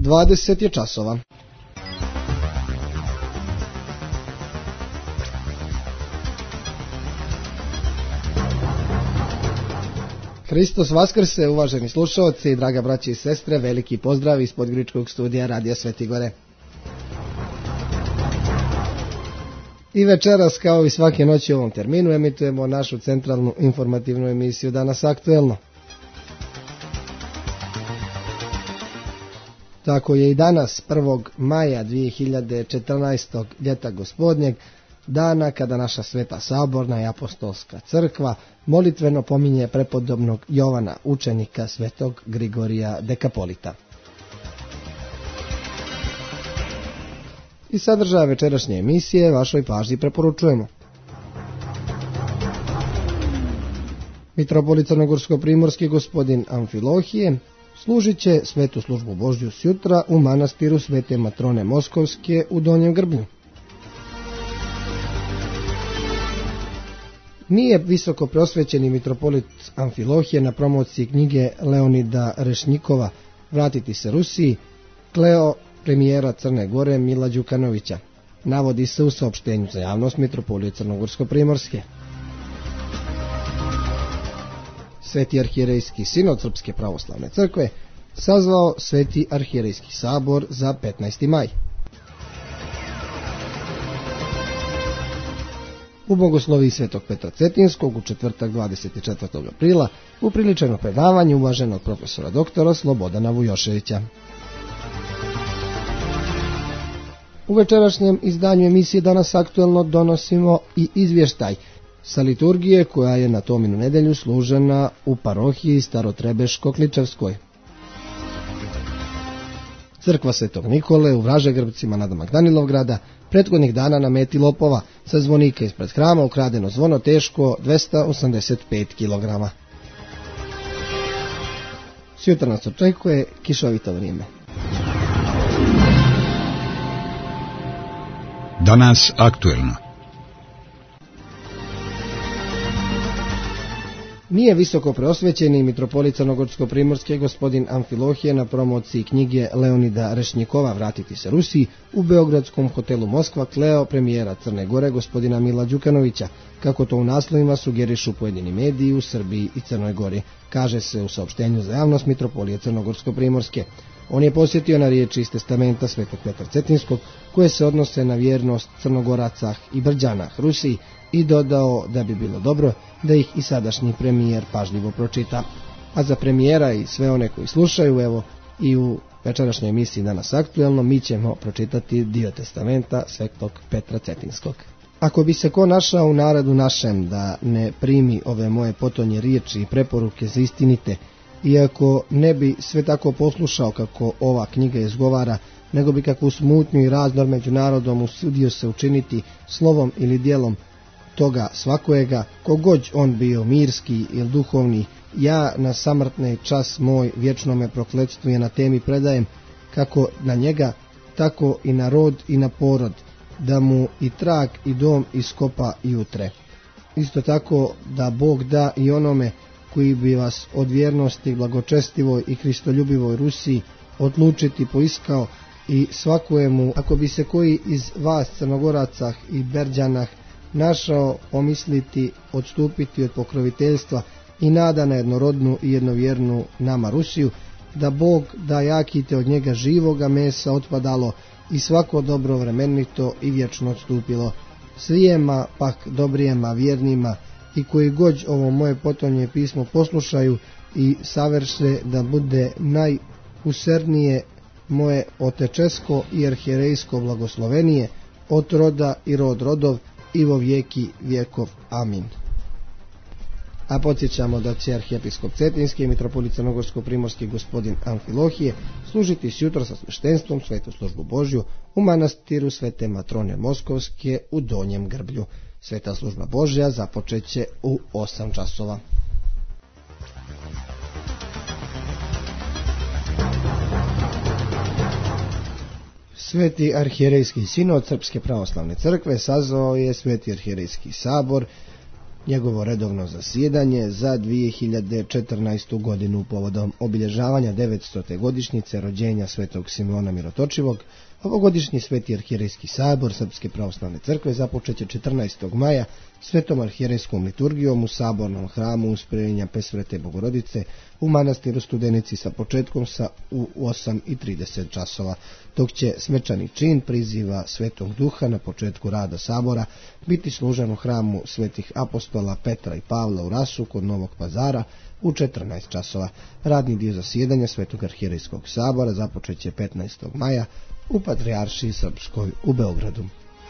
20 je časova. Hristos vaskrse, uvaženi slušalci, draga braći i sestre, veliki pozdrav iz Podgoričkog studija Radija Sveti Gore. I večeras, kao i svake noći u ovom terminu, emitujemo našu centralnu informativnu emisiju Danas aktuelno. Tako je i danas, 1. maja 2014. ljeta gospodnjeg, dana kada naša Sveta Saborna i Apostolska crkva molitveno pominje prepodobnog Jovana, učenika Svetog Grigorija Dekapolita. I sadržaja večerašnje emisije vašoj pažnji preporučujemo. Mitropolit Crnogorsko-primorski gospodin Amfilohije služit će svetu službu Božju sjutra u manastiru Svete Matrone Moskovske u Donjem Grblju. Nije visoko prosvećeni mitropolit Amfilohije na promociji knjige Leonida Rešnjikova Vratiti se Rusiji, kleo premijera Crne Gore Mila Đukanovića, navodi se u saopštenju za javnost Mitropolije Crnogorsko-primorske. Sveti arhijerejski sinod Srpske pravoslavne crkve sazvao Sveti arhijerejski sabor za 15. maj. U bogosloviji Svetog Petra Cetinskog u četvrtak 24. aprila upriličeno predavanje uvaženog profesora doktora Slobodana Vujoševića. U večerašnjem izdanju emisije Danas aktuelno donosimo i izvještaj sa liturgije koja je na Tominu nedelju služena u parohiji Starotrebeško-Kličevskoj. Crkva Svetog Nikole u Vražegrbcima nadomak Danilovgrada prethodnih dana na meti lopova sa zvonika ispred hrama ukradeno zvono teško 285 kg. Sutra nas očekuje kišovito vrijeme. Danas aktuelno. Nije visoko preosvećeni mitropolit Crnogorsko-primorski gospodin Amfilohije na promociji knjige Leonida Rešnjikova Vratiti se Rusiji u beogradskom hotelu Moskva kleo premijera Crne Gore gospodina Mila Đukanovića, kako to u naslovima sugerišu pojedini mediji u Srbiji i Crnoj Gori, kaže se u saopštenju za javnost Mitropolije Crnogorsko-primorske. On je posjetio na riječi iz testamenta Svetog Petra Cetinskog koje se odnose na vjernost Crnogoraca i Brđana Rusiji i dodao da bi bilo dobro da ih i sadašnji premijer pažljivo pročita. A za premijera i sve one koji slušaju, evo i u večerašnjoj emisiji Danas aktuelno, mi ćemo pročitati dio testamenta Svetog Petra Cetinskog. Ako bi se ko našao u narodu našem da ne primi ove moje potonje riječi i preporuke za istinite, iako ne bi sve tako poslušao kako ova knjiga izgovara, nego bi kakvu smutnju i razdor među narodom usudio se učiniti slovom ili djelom toga svakojega, kogod on bio mirski ili duhovni, ja na samrtni čas moj vječnome prokletstvu je na temi predajem, kako na njega, tako i na rod i na porod, da mu i trag i dom iskopa i utre. Isto tako da Bog da i onome koji bi vas od vjernosti blagočestivoj i kristoljubivoj Rusiji odlučiti poiskao i svakojemu, ako bi se koji iz vas Crnogoraca i Berđanah našao pomisliti odstupiti od pokroviteljstva i nada na jednorodnu i jednovjernu nama Rusiju, da Bog da jakite od njega živoga mesa otpadalo i svako dobro vremenito i vječno odstupilo. Svijema pak dobrijema vjernima i koji god ovo moje potonje pismo poslušaju i savrše da bude najusernije moje otečesko i arhijerejsko blagoslovenije od roda i rod rodov i vo vijeki vjekov. Amin. A podsjećamo da će arhijepiskop Cetinski i mitropolit Crnogorsko-primorski gospodin Amfilohije služiti sjutra sa sveštenstvom svetu službu Božju u manastiru Svete Matrone Moskovske u Donjem Grblju. Sveta služba Božja započeće u 8 časova. Sveti arhijerejski sinod Srpske pravoslavne crkve sazvao je Sveti arhijerejski sabor Njegovo redovno zasjedanje za 2014. godinu povodom obilježavanja 900. godišnjice rođenja svetog Simeona Mirotočivog, ovogodišnji Sveti arhijerejski sabor Srpske pravoslavne crkve započeće 14. maja svetom arhijerejskom liturgijom u sabornom hramu Usprenja Presvete Bogorodice u manastiru Studenici sa početkom u 8:30 časova, dok će svečani čin priziva Svetog Duha na početku rada sabora biti služen u hramu svetih apostola Petra i Pavla u Rasu kod Novog Pazara u 14 časova. Radni dio zasjedanja Svetog arhijerejskog sabora započeće 15. maja u Patrijaršiji Srpskoj u Beogradu.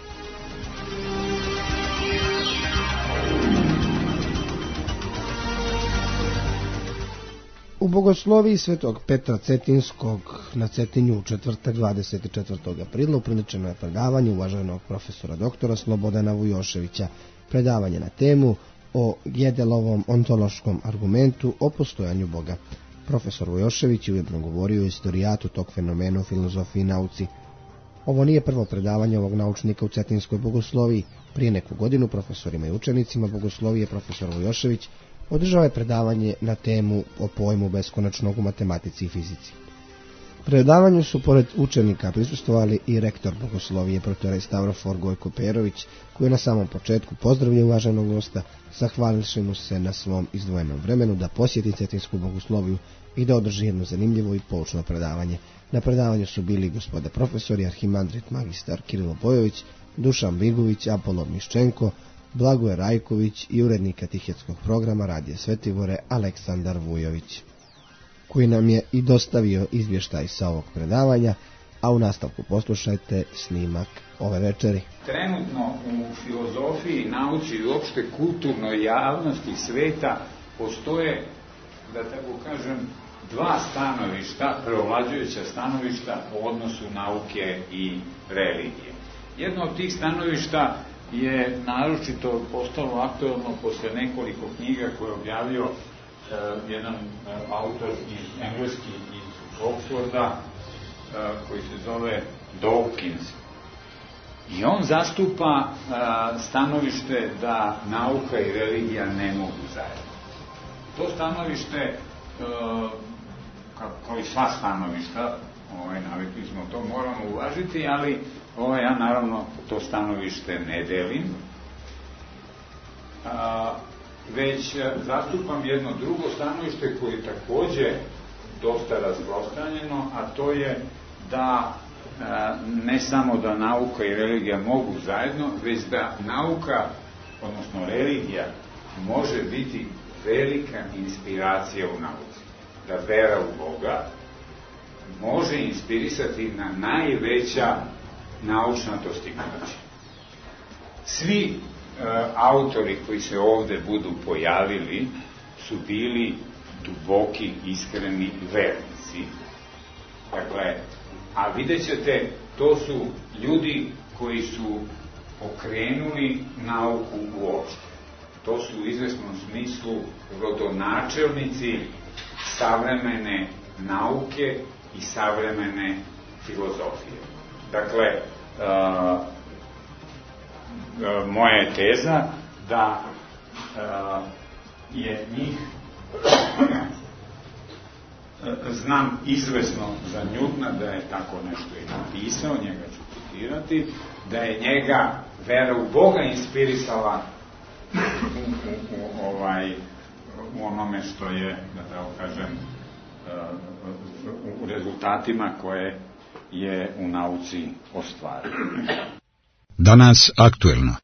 U bogosloviji Svetog Petra Cetinskog na Cetinju u četvrtak 24. aprila upriličeno je predavanje uvaženog profesora doktora Slobodana Vujoševića. Predavanje na temu o Gedelovom ontološkom argumentu o postojanju Boga. Profesor Vujošević je ujedno govorio o istorijatu tog fenomena u filozofiji i nauci. Ovo nije prvo predavanje ovog naučnika u Cetinskoj bogosloviji. Prije neku godinu profesorima i učenicima bogoslovije profesor Vujošević održao je predavanje na temu o pojmu beskonačnog u matematici i fizici. Predavanju su pored učenika prisustvovali i rektor bogoslovije protorej Stavrofor Gojko Perović, koji je na samom početku pozdravio uvaženog gosta, zahvalivši mu se na svom izdvojenom vremenu da posjeti Cetinsku bogosloviju i da održi jedno zanimljivo i poučno predavanje. Na predavanju su bili gospoda profesori, arhimandrit magistar Kirilo Bojović, Dušan Bigović, Apollo Miščenko, Blagoje Rajković i urednik katehetskog programa Radija Svetivore Aleksandar Vujović, koji nam je i dostavio izvještaj sa ovog predavanja, a u nastavku poslušajte snimak ove večeri. Trenutno u filozofiji, nauci i uopšte kulturnoj javnosti sveta postoje, da tako kažem, dva stanovišta, preovlađujuća stanovišta u odnosu nauke i religije. Jedno od tih stanovišta je naročito postalo aktuelno posle nekoliko knjiga koje je objavio jedan autor engleski iz Oxforda koji se zove Dawkins. I on zastupa stanovište da nauka i religija ne mogu zajedno. To stanovište, kao i sva stanovišta, navikli smo to, moramo uvažiti, ali ja naravno to stanovište ne delim, već zastupam jedno drugo stanovište koje je takođe dosta rasprostranjeno, a to je da ne samo da nauka i religija mogu zajedno, već da nauka, odnosno religija, može biti velika inspiracija u nauci. Da vera u Boga može inspirisati na najveća naučna dostignuća. Svi autori koji se ovde budu pojavili su bili duboki, iskreni vernici. Dakle, a vidjet ćete, to su ljudi koji su okrenuli nauku uopšte. To su u izvesnom smislu rodonačelnici savremene nauke i savremene filozofije. Dakle, moja je teza da je njih znam izvesno za Njutna da je tako nešto i napisao, njega ću citirati, da je njega vera u Boga inspirisala u onome što je, da tako kažem, u rezultatima koje je u nauci ostvario. Danas aktuelno.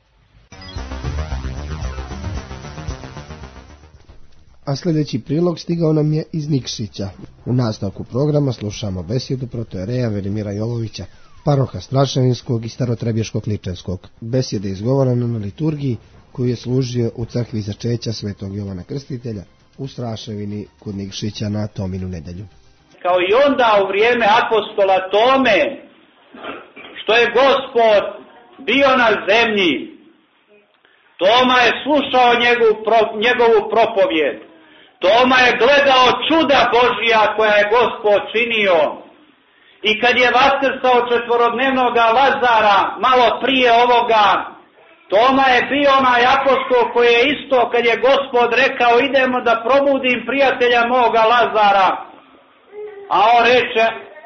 A sljedeći prilog stigao nam je iz Nikšića. U nastavku programa slušamo besjedu protojereja Velimira Jovovića, paroha Straševinskog i Starotrebješkog Ličevskog. Besjeda je izgovorena na liturgiji koju je služio u crkvi začeća Svetog Jovana Krstitelja u Straševini kod Nikšića na Tominu nedelju. Kao i onda u vrijeme apostola Tome, što je Gospod bio na zemlji, Toma je slušao njegovu propovjed. Toma je gledao čuda Božija koja je Gospod činio. I kad je vaskrsao četvorodnevnog Lazara malo prije ovoga, Toma je bio onaj apostol koji je isto kad je Gospod rekao idemo da probudim prijatelja moga Lazara, a on reče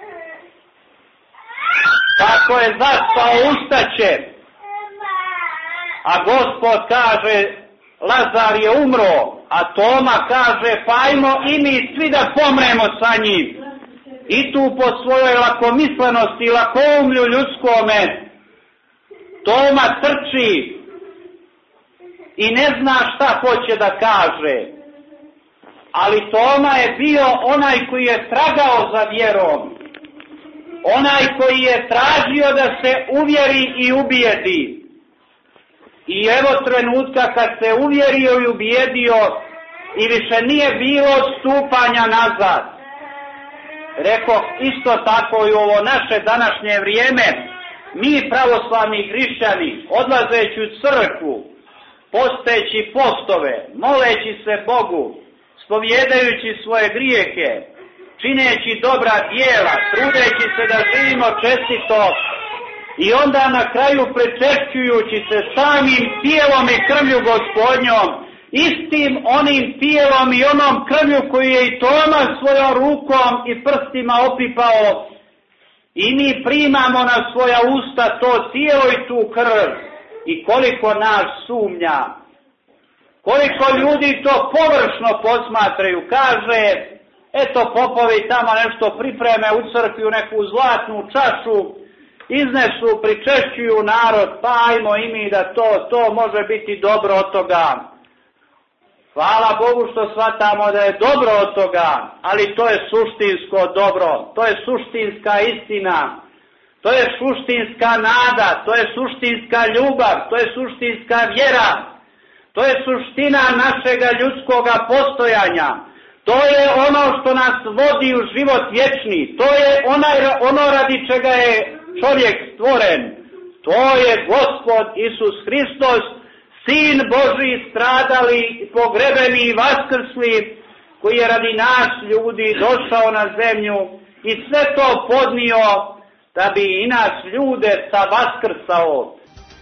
kako je zaspao ustaće, a Gospod kaže Lazar je umro, a Toma kaže pa ajmo i mi svi da pomremo sa njim. I tu po svojoj lakomislenosti i lakoumlju ljudskome Toma trči i ne zna šta hoće da kaže. Ali Toma je bio onaj koji je tragao za vjerom, onaj koji je tražio da se uvjeri i ubijedi. I evo trenutka kad se uvjerio i ubijedio i više nije bilo stupanja nazad. Rekao isto tako i u ovo naše današnje vrijeme, mi pravoslavni hrišćani odlazeći u crkvu, posteći postove, moleći se Bogu, spovjedajući svoje grijehe, čineći dobra djela, trudeći se da živimo čestito i onda na kraju prečešćujući se samim tijelom i krvlju Gospodnjom, istim onim tijelom i onom krvlju koju je i Toma svojom rukom i prstima opipao, i mi primamo na svoja usta to tijelo i tu krv. I koliko nas sumnja, koliko ljudi to površno posmatraju, kaže eto popovi tamo nešto pripreme u crkvi u neku zlatnu čašu, iznesu, pričešćuju narod, pa ajmo i mi da to može biti dobro od toga. Hvala Bogu što shvatamo da je dobro od toga, ali to je suštinsko dobro, to je suštinska istina, to je suštinska nada, to je suštinska ljubav, to je suštinska vjera, to je suština našega ljudskoga postojanja, to je ono što nas vodi u život vječni, to je ono radi čega je čovjek stvoren, to je Gospod Isus Hristos, Sin Božji, stradali, pogrebeni i vaskrsli, koji je radi nas ljudi došao na zemlju i sve to podnio da bi i nas ljude vaskrsao.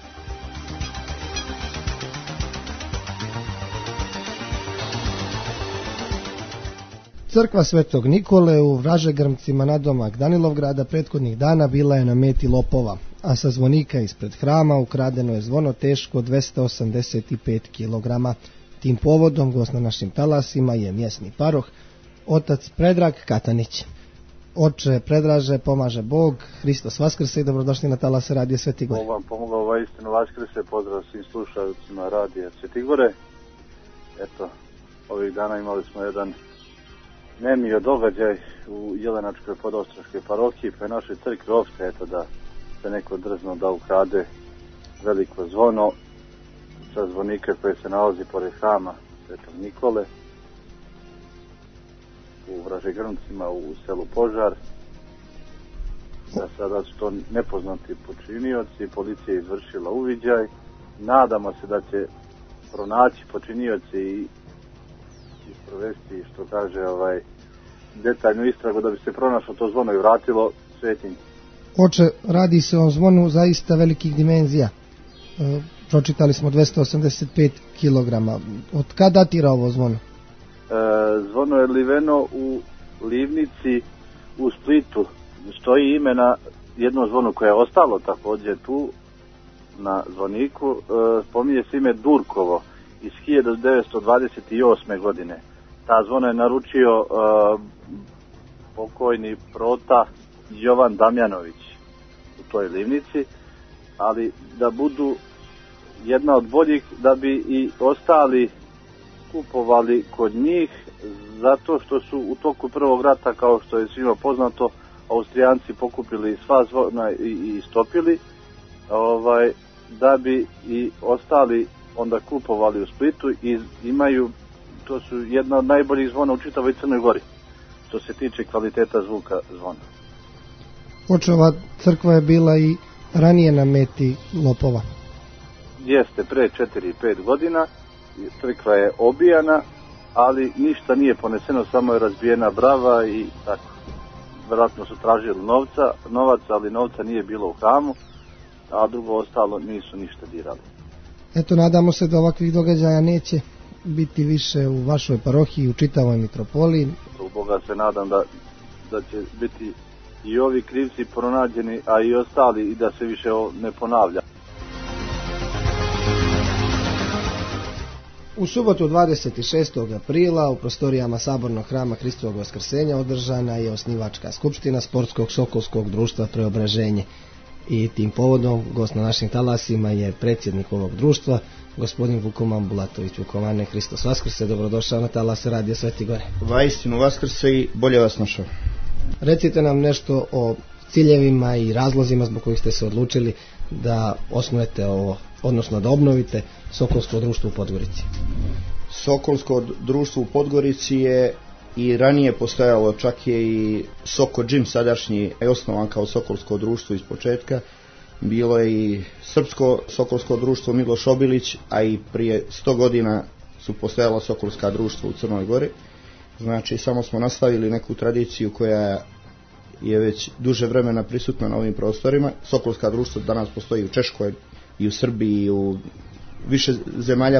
Crkva Svetog Nikole u Vražegrmcima nadomak Danilovgrada prethodnih dana bila je na meti lopova, a sa zvonika ispred hrama ukradeno je zvono teško 285 kg. Tim povodom gost na našim talasima je mjesni paroh, otac Predrag Katanić. Oče Predraže, pomaže Bog, Hristos vaskrse i dobrodošli na talase Radija Sveti Gore. Bog vam pomogao, istinu vaskrse, pozdrav svim slušalcima Radija Sveti Gore. Eto, ovih dana imali smo jedan nemio događaj u Jelenačkoj Podostroškoj parohiji, pa je našoj crkvi opšte, eto da se neko drzno da ukrade veliko zvono sa zvonika koje se nalazi pored hrama Svetog Nikole u Vražegrmcima u selu Požar. Da sada su to nepoznati počinioci, policija je izvršila uviđaj, nadamo se da će pronaći počinioci i provesti, što kaže, detaljnu istragu da bi se pronašlo to zvono i vratilo svetinji. Oče, radi se o zvonu zaista velikih dimenzija. Pročitali smo 285 kg. Od kada datira ovo zvono? Zvono je liveno u livnici u Splitu. Stoji ime na jedno zvono koje je ostalo također tu na zvoniku. Spominje se ime Durkovo iz 1928. godine. Ta zvona je naručio pokojni prota Jovan Damjanović u toj livnici, ali da budu jedna od boljih, da bi i ostali kupovali kod njih, zato što su u toku prvog rata, kao što je svima poznato, Austrijanci pokupili sva zvona i istopili, da bi i ostali onda kupovali u Splitu i imaju, to su jedna od najboljih zvona u čitavoj Crnoj Gori, što se tiče kvaliteta zvuka zvona. Oče, ova crkva je bila i ranije na meti lopova. Jeste, pre 4-5 godina, crkva je obijana, ali ništa nije poneseno, samo je razbijena brava i tako. Vjerojatno su tražili novac, ali novca nije bilo u hramu, a drugo ostalo nisu ništa dirali. Eto, nadamo se da ovakvih događaja neće biti više u vašoj parohiji, u čitavoj mitropoliji. U Boga se nadam da će biti i ovi krivci pronađeni, a i ostali, i da se više ne ponavlja. U subotu 26. aprila u prostorijama Sabornog hrama Hristovog Vaskrsenja održana je osnivačka skupština Sportskog sokolskog društva Preobraženje. I tim povodom gost na našim talasima je predsjednik ovog društva, gospodin Vukoman Bulatović. Vukomane, Hristos Vaskrse, dobrodošao na talase Radio Sveti Gore. Vaistinu Vaskrse i bolje vas našao. Recite nam nešto o ciljevima i razlozima zbog kojih ste se odlučili da osnujete ovo, odnosno da obnovite Sokolsko društvo u Podgorici. Sokolsko društvo u Podgorici je i ranije postojalo, čak je i Soko Džim sadašnji je osnovan kao Sokolsko društvo iz početka. Bilo je i Srpsko Sokolsko društvo Miloš Obilić, a i prije 100 godina su postojala Sokolska društva u Crnoj Gori. Znači, samo smo nastavili neku tradiciju koja je već duže vremena prisutna na ovim prostorima. Sokolska društva danas postoji u Češkoj i u Srbiji i u više zemalja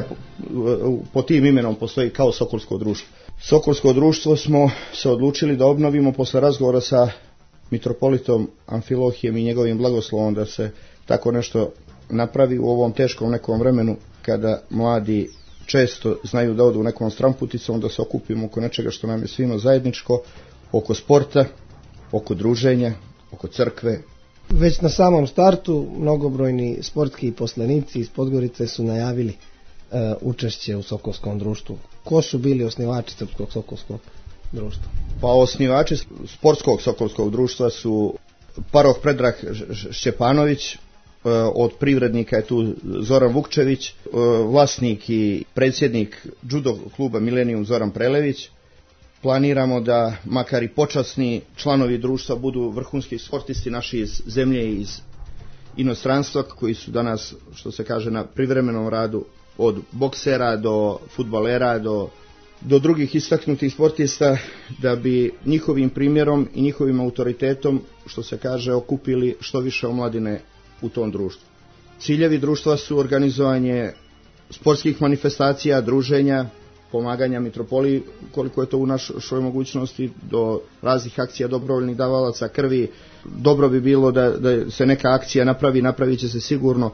pod tim imenom postoji kao Sokolsko društvo. Sokolsko društvo smo se odlučili da obnovimo posle razgovora sa mitropolitom Amfilohijem i njegovim blagoslovom da se tako nešto napravi u ovom teškom nekom vremenu kada mladi često znaju da odu nekom stramputicom, da se okupimo oko nečega što nam je svima zajedničko, oko sporta, oko druženja, oko crkve. Već na samom startu mnogobrojni sportski poslenici iz Podgorice su najavili učešće u Sokolskom društvu. Ko su bili osnivači Srpskog Sokolskog društva? Pa osnivači Sportskog Sokolskog društva su paroh Predrag Šćepanović, od privrednika je tu Zoran Vukčević, vlasnik i predsjednik judo kluba Milenijum Zoran Prelević. Planiramo da makar i počasni članovi društva budu vrhunski sportisti naši iz zemlje i iz inostranstva koji su danas, što se kaže, na privremenom radu, od boksera do fudbalera do drugih istaknutih sportista, da bi njihovim primjerom i njihovim autoritetom, što se kaže, okupili što više omladine u tom društvu. Ciljevi društva su organizovanje sportskih manifestacija, druženja, pomaganja mitropoliji koliko je to u našoj mogućnosti, do raznih akcija dobrovoljnih davalaca krvi. Dobro bi bilo da se neka akcija napravit će se sigurno,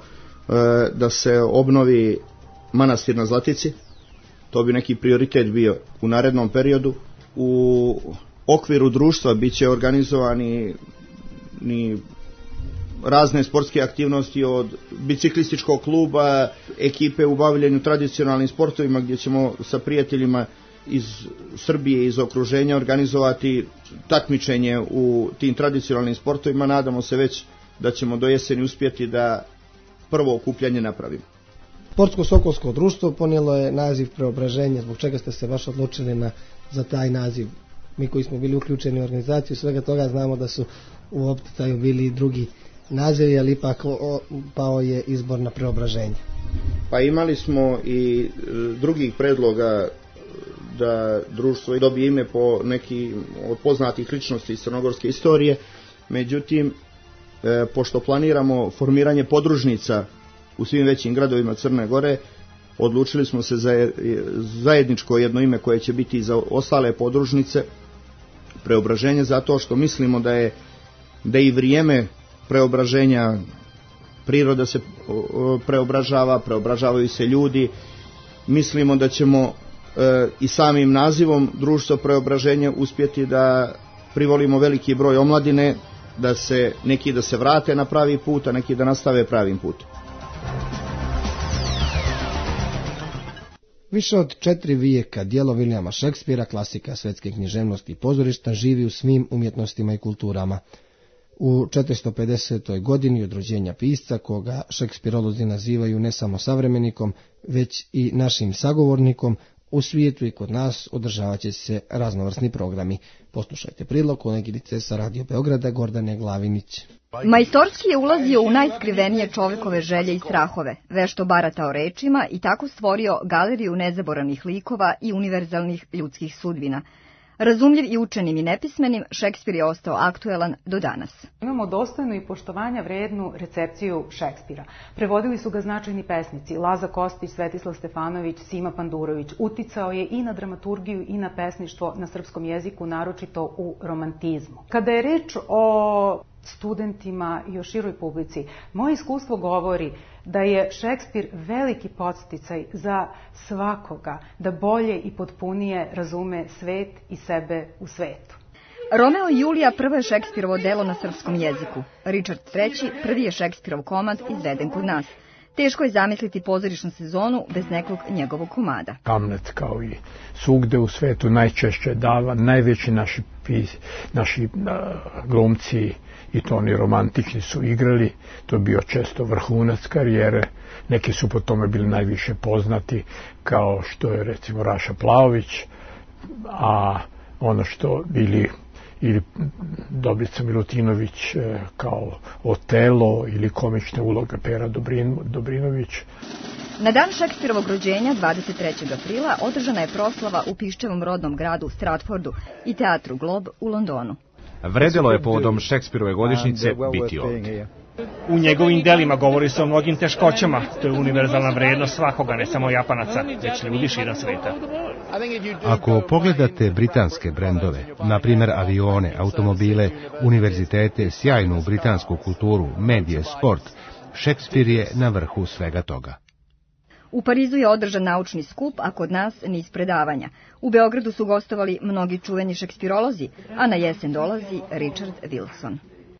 da se obnovi manastir na Zlatici. To bi neki prioritet bio u narednom periodu. U okviru društva bit će organizovani razne sportske aktivnosti, od biciklističkog kluba, ekipe u bavljenju tradicionalnim sportovima, gdje ćemo sa prijateljima iz Srbije, iz okruženja organizovati takmičenje u tim tradicionalnim sportovima. Nadamo se već da ćemo do jeseni uspjeti da prvo okupljanje napravimo. Sportsko Sokolsko društvo ponijelo je naziv Preobraženje. Zbog čega ste se baš odlučili za taj naziv? Mi koji smo bili uključeni u organizaciju svega toga znamo da su u opticaju bili i drugi nazivi, ali ipak pao je izbor na Preobraženje. Pa imali smo i drugih predloga da društvo dobije ime po neki od poznatih ličnosti iz crnogorske istorije. Međutim, pošto planiramo formiranje podružnica u svim većim gradovima Crne Gore, odlučili smo se za zajedničko jedno ime koje će biti za ostale podružnice Preobraženje, zato što mislimo da i vrijeme preobraženja, priroda se preobražavaju se ljudi. Mislimo da ćemo i samim nazivom društva Preobraženje uspjeti da privolimo veliki broj omladine, neki da se vrate na pravi put, a neki da nastave pravim putem. Više od 4 vijeka djelo Vilijama Šekspira, klasika svetske književnosti i pozorišta, živi u svim umjetnostima i kulturama. U 450. godini od rođenja pisca, koga šekspirolozi nazivaju ne samo savremenikom, već i našim sagovornikom, u svijetu i kod nas održavat će se raznovrsni programi. Poslušajte prilog koleginice sa Radio Beograda Gordane Glavinić. Majstorski je ulazio u najskrivenije čovekove želje i strahove, vešto baratao rečima i tako stvorio galeriju nezaboravnih likova i univerzalnih ljudskih sudbina. Razumljiv i učenim i nepismenim, Šekspir je ostao aktuelan do danas. Imamo dostojnu i poštovanja vrednu recepciju Šekspira. Prevodili su ga značajni pesnici, Laza Kostić, Svetislav Stefanović, Sima Pandurović. Uticao je i na dramaturgiju i na pesništvo na srpskom jeziku, naročito u romantizmu. Kada je reč o studentima i o široj publici, moje iskustvo govori da je Šekspir veliki podsticaj za svakoga da bolje i potpunije razume svet i sebe u svetu. Romeo i Julija prvo je Šekspirovo delo na srpskom jeziku. Richard III prvi je Šekspirov komad izveden kod nas. Teško je zamisliti pozorišnu sezonu bez nekog njegovog komada. Hamlet, kao i svugde u svetu, najčešće dava, najveći naši glumci i to oni romantični su igrali. To je bio često vrhunac karijere. Neki su po tome bili najviše poznati, kao što je recimo Raša Plaović, a ono što bili ili Dobrica Milutinović kao Otelo ili komična uloga Pera Dobrinović. Na dan Šekspirovog rođenja, 23. aprila, održana je proslava u Piščevom rodnom gradu Stratfordu i teatru Glob u Londonu. Vredelo je povodom Šekspirove godišnjice biti ovdje. U njegovim delima govori se o mnogim teškoćama. To je univerzalna vrednost svakoga, ne samo Japanaca, već ljudi širom sveta. Ako pogledate britanske brendove, na primjer avione, automobile, univerzitete, sjajnu britansku kulturu, medije, sport, Šekspir je na vrhu svega toga. U Parizu je održan naučni skup, a kod nas niz predavanja. U Beogradu su gostovali mnogi čuveni šekspirolozi, a na jesen dolazi Richard Wilson.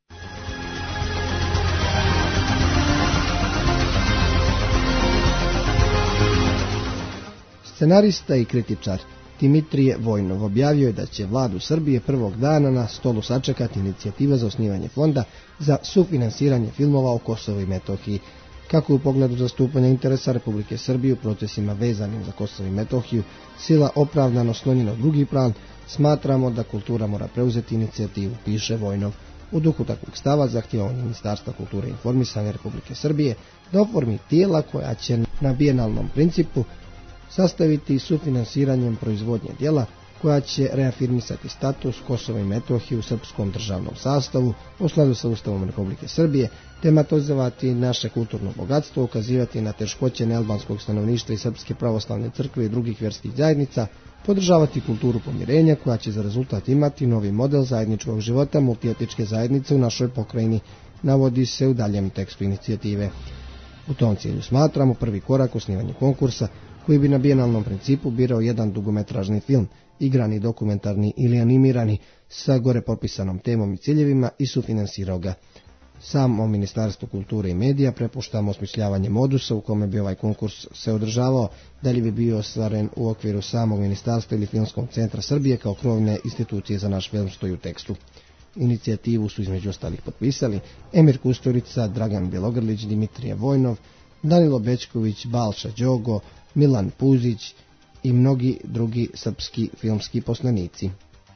Scenarista i kritičar Dimitrije Vojnov objavio je da će vladu Srbije prvog dana na stolu sačekati inicijativa za osnivanje fonda za sufinansiranje filmova o Kosovu i Metohiji. Kako u pogledu zastupanja interesa Republike Srbije u procesima vezanim za Kosovo i Metohiju sila opravdano sklonjena u drugi plan, smatramo da kultura mora preuzeti inicijativu, piše Vojnov. U duhu takvog stava zahtijeva Ministarstva kulture i informisanja Republike Srbije da oformi tijela koja će na bijenalnom principu sastaviti sufinansiranjem proizvodnje djela koja će reafirmisati status Kosova i Metohije u srpskom državnom sastavu u skladu sa Ustavom Republike Srbije, tematizovati naše kulturno bogatstvo, ukazivati na teškoće nealbanskog stanovništva i Srpske pravoslavne crkve i drugih vjerskih zajednica, podržavati kulturu pomirenja koja će za rezultat imati novi model zajedničkog života multietničke zajednice u našoj pokrajini, navodi se u daljem tekstu inicijative. U tom cilju smatramo prvi korak osnivanje konkursa koji bi na bijenalnom principu birao jedan dugometražni film, igrani, dokumentarni ili animirani, sa gore popisanom temom i ciljevima i sufinansirao ga. Samo Ministarstvo kulture i medija prepuštamo osmišljavanje modusa u kome bi ovaj konkurs se održavao, da li bi bio ostvaren u okviru samog ministarstva ili Filmskog centra Srbije kao krovne institucije za naš film, stoji u tekstu. Inicijativu su između ostalih potpisali Emir Kusturica, Dragan Bjelogrlić, Dimitrije Vojnov, Danilo Bečković, Balša Đogo, Milan Puzić i mnogi drugi srpski filmski poslanici.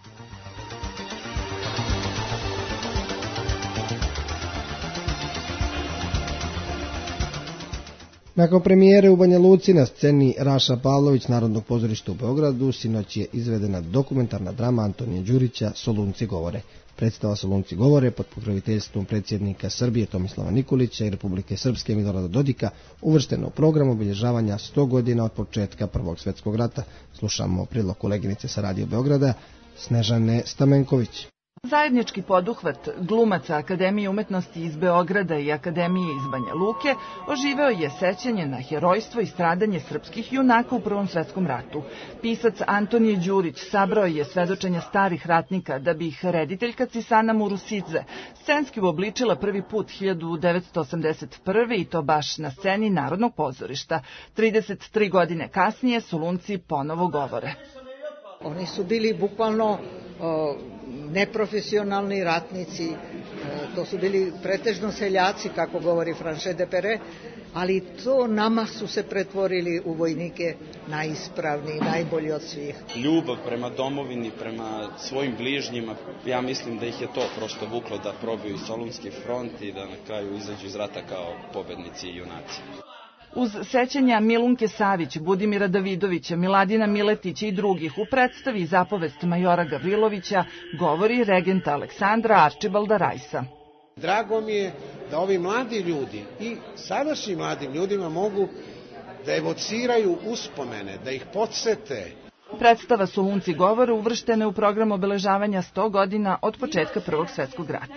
Nakon premijere u Banja Luci na sceni Raša Pavlović Narodnog pozorišta u Beogradu, sinoć je izvedena dokumentarna drama Antonija Đurića Solunci govore. Predstava Solunci govore pod pokroviteljstvom predsjednika Srbije Tomislava Nikolića i Republike Srpske Milorada Dodika uvršteno u program obilježavanja 100 godina od početka Prvog svjetskog rata. Slušamo prilog koleginice sa Radio Beograda, Snežane Stamenković. Zajednički poduhvat glumaca Akademije umetnosti iz Beograda i Akademije iz Banja Luke oživeo je sećanje na herojstvo i stradanje srpskih junaka u Prvom svjetskom ratu. Pisac Antonije Đurić sabrao je svedočenja starih ratnika da bi ih rediteljka Cisana Murusidze scenski uobličila prvi put 1981. i to baš na sceni Narodnog pozorišta. 33 godine kasnije Solunci ponovo govore. Oni su bili bukvalno neprofesionalni ratnici, to su bili pretežno seljaci, kako govori Franche de Perret, ali to nama su se pretvorili u vojnike najispravniji, najbolji od svih. Ljubav prema domovini, prema svojim bližnjima, ja mislim da ih je to prosto vuklo da probiju Solunski front i da na kraju izađu iz rata kao pobednici i junaci. Uz sećanja Milunke Savić, Budimira Davidovića, Miladina Miletića i drugih u predstavi Zapovest majora Gavrilovića govori regent Aleksandra Arčibalda Rajsa. Drago mi je da ovi mladi ljudi i sadašnjim mladim ljudima mogu da evociraju uspomene, da ih podsete. Predstava Solunci govore uvrštene u program obeležavanja 100 godina od početka Prvog svjetskog rata.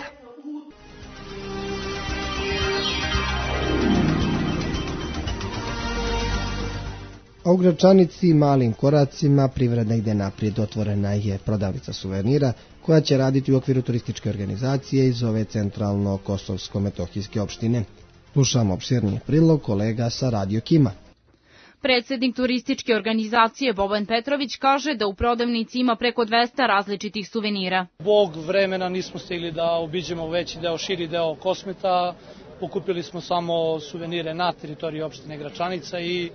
A u Gračanici malim koracima privredna ide naprijed. Otvorena je prodavnica suvenira koja će raditi u okviru turističke organizacije iz ove centralno-kosovsko-metohijske opštine. Slušamo opširniji prilog kolega sa Radio Kima. Predsjednik turističke organizacije Boban Petrović kaže da u prodavnici ima preko 200 različitih suvenira. Zbog vremena nismo stigli da obiđemo veći deo, širi deo Kosmeta. Pokupili smo samo suvenire na teritoriji opštine Gračanica i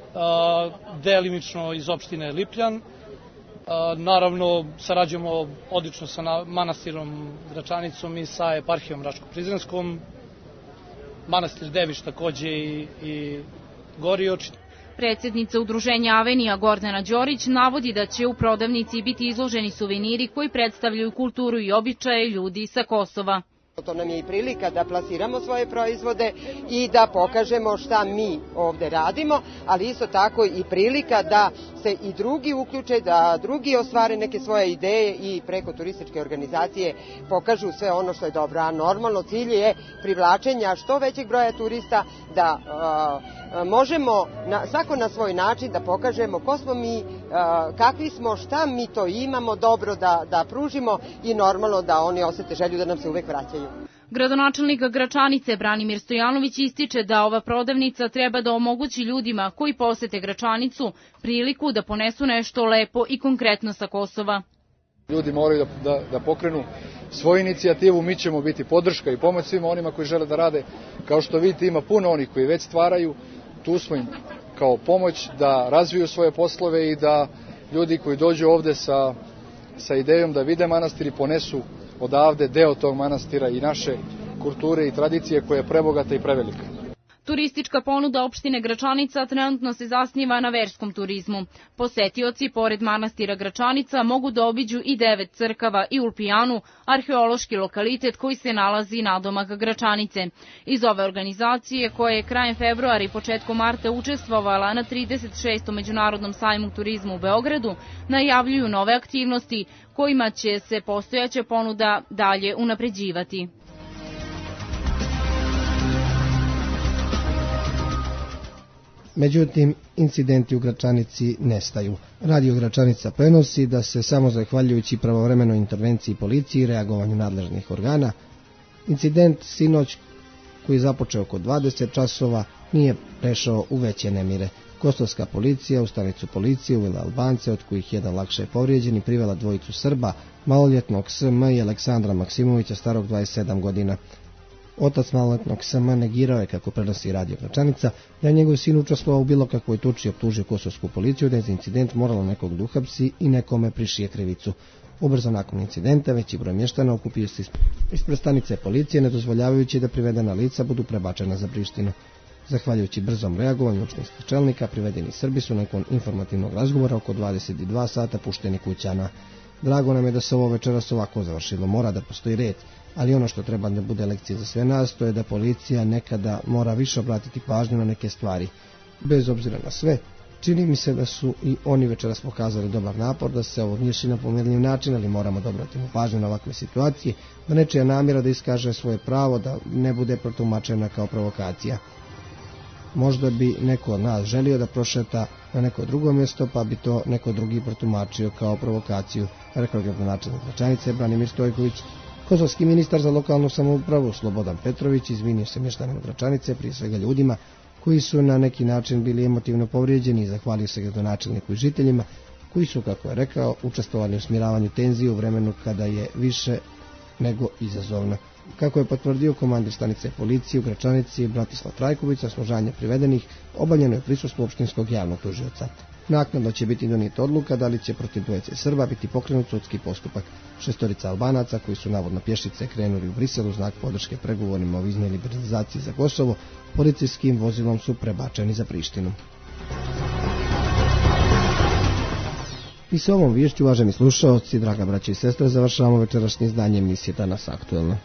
delimično iz opštine Lipljan. Naravno, sarađujemo odlično sa manastirom Gračanicom i sa eparhijom Raško-Prizrenskom. Manastir Deviš takođe i Gorioč. Predsjednica udruženja Avenija Gordana Đorić navodi da će u prodavnici biti izloženi suveniri koji predstavljaju kulturu i običaje ljudi sa Kosova. To nam je i prilika da plasiramo svoje proizvode i da pokažemo šta mi ovde radimo, ali isto tako i prilika da se i drugi uključe, da drugi ostvare neke svoje ideje i preko turističke organizacije pokažu sve ono što je dobro. A normalno cilj je privlačenja što većeg broja turista, da možemo svako na svoj način da pokažemo ko smo mi, kakvi smo, šta mi to imamo dobro da pružimo i normalno da oni osete želju da nam se uvek vraćaju. Gradonačelnik Gračanice Branimir Stojanović ističe da ova prodavnica treba da omogući ljudima koji posete Gračanicu priliku da ponesu nešto lepo i konkretno sa Kosova. Ljudi moraju da pokrenu svoju inicijativu, mi ćemo biti podrška i pomoć svima onima koji žele da rade. Kao što vidite, ima puno onih koji već stvaraju, tu smo im kao pomoć da razviju svoje poslove i da ljudi koji dođu ovde sa idejom da vide manastir i ponesu odavde deo tog manastira i naše kulture i tradicije koja je prebogata i prevelika. Turistička ponuda opštine Gračanica trenutno se zasniva na verskom turizmu. Posetioci, pored manastira Gračanica, mogu da obiđu i 9 crkava i Ulpijanu, arheološki lokalitet koji se nalazi nadomak Gračanice. Iz ove organizacije, koja je krajem februara i početkom marta učestvovala na 36. Međunarodnom sajmu turizma u Beogradu, najavljuju nove aktivnosti kojima će se postojaća ponuda dalje unapređivati. Međutim, incidenti u Gračanici nestaju. Radio Gračanica prenosi da se samo zahvaljujući pravovremenoj intervenciji policije i reagovanju nadležnih organa, incident sinoć koji je započeo oko 20 časova nije prešao u veće nemire. Kosovska policija u stanicu policije uvela Albance, od kojih jedan lakše povrijeđen, i privela dvojicu Srba, maloljetnog SM i Aleksandra Maksimovića starog 27 godina. Otac maloletnog SM negirao je, kako prenosi Radio Gračanica, da je njegov sin učestvovao u bilo kakvoj tuči i optužio kosovsku policiju da je za incident moralo nekog da uhapsi i nekome prišije krivicu. Ubrzo nakon incidenta veći broj mještana okupio se ispred stanice policije, ne dozvoljavajući da privedena lica budu prebačena za Prištinu. Zahvaljujući brzom reagovanju opštinskih čelnika, privedeni Srbi su nakon informativnog razgovora oko 22 sata pušteni kućama. Drago nam je da se ovo večeras ovako završilo, mora da postoji red, ali ono što treba da bude lekcija za sve nas, to je da policija nekada mora više obratiti pažnju na neke stvari. Bez obzira na sve, čini mi se da su i oni večeras pokazali dobar napor, da se ovo riješi na pomirljiv način, ali moramo da obratimo pažnju na ovakve situacije, da nečija namjera da iskaže svoje pravo, da ne bude protumačena kao provokacija. Možda bi neko od nas želio da prošeta na neko drugo mjesto, pa bi to neko drugi protumačio kao provokaciju, rekao gradonačelnik Gračanice Branimir Stojković. Kosovski ministar za lokalnu samoupravu Slobodan Petrović izvinio se mještanima Gračanice, prije svega ljudima koji su na neki način bili emotivno povrijeđeni, i zahvalio se gradonačelniku i žiteljima koji su, kako je rekao, učestvovali u smiravanju tenzije u vremenu kada je više nego izazovno. Kako je potvrdio komandir stanice policije u Gračanici Bratislav Trajković, saslušanje privedenih obavljeno je u prisustvu opštinskog javnog tužioca. Naknadno će biti donijeta odluka da li će protiv dvojice Srba biti pokrenut sudski postupak. 6 Albanaca koji su navodno pješice krenuli u Brisel u znak podrške pregovorima o viznoj liberalizaciji za Kosovo, policijskim vozilom su prebačeni za Prištinu. I s ovom viješću, uvaženi slušaoci, draga braća i sestre, završavamo večerašnje izdanje emisije Danas aktuelno.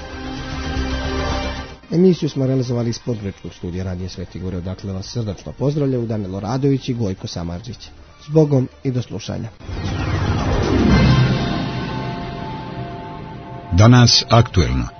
Emisiju smo realizovali iz Podgoričkog studija Radija Sveti Gore, odakle vas srdačno pozdravljaju Danilo Radović i Gojko Samardžić. S Bogom i do slušanja. Danas aktuelno.